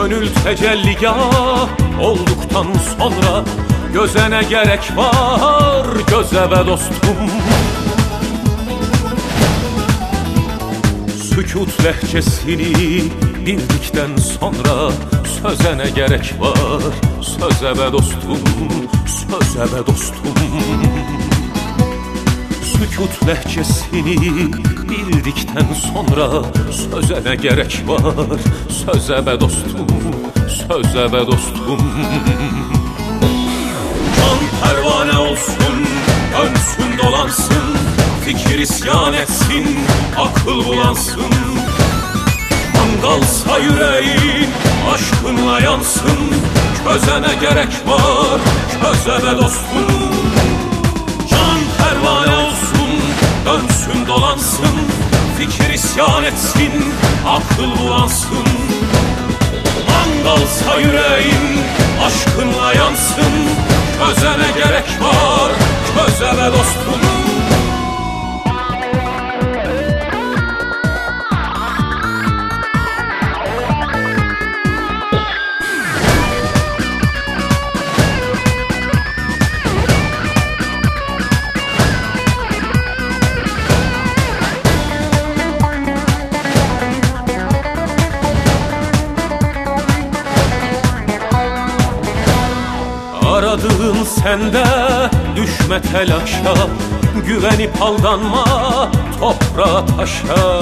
Gönül tecelligah olduktan sonra göze ne gerek var göze be dostum. Sükut lehçesini bildikten sonra söze ne gerek var söze be dostum, söze be dostum. Sükut lehçesini bildikten sonra söze ne gerek var söze be dostum, söze be dostum. Can pervane olsun, dönsün dolansın, fikir isyan etsin, akıl bulansın. Mangalsa yüreğin aşkınla yansın, köze ne gerek var köze be dostum. Can pervane olsun, dönsün dolansın, fikir isyan etsin, akıl bulansın. Mangalsa yüreğin aşkınla yansın, köze ne gerek var köze be dostum. Aradığın sende düşme telaşa, güvenip aldanma toprağa taşa.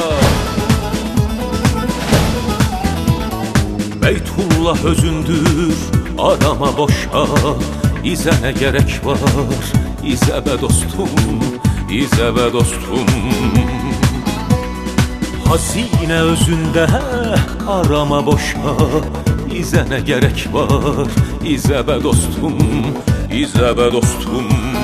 Beytullah özündür arama boşa, İze ne gerek var İze be dostum, İze be dostum. Hazine özünde arama boşa, İze ne gerek var İze be dostum, İze be dostum.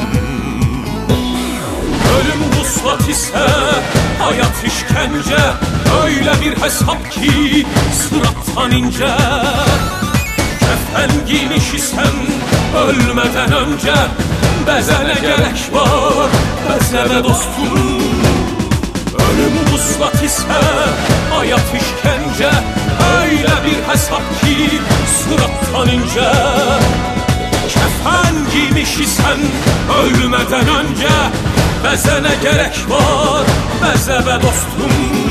Ölüm vuslat ise hayat işkence, öyle bir hesap ki sırattan ince. Kefen giymiş isen ölmeden önce, beze ne gerek var beze be dostum. Ölüm vuslat ise hayat işkence, öyle bir hesap ki sırattan ince. Kefen giymiş isen ölmeden önce, beze ne gerek var beze be dostum.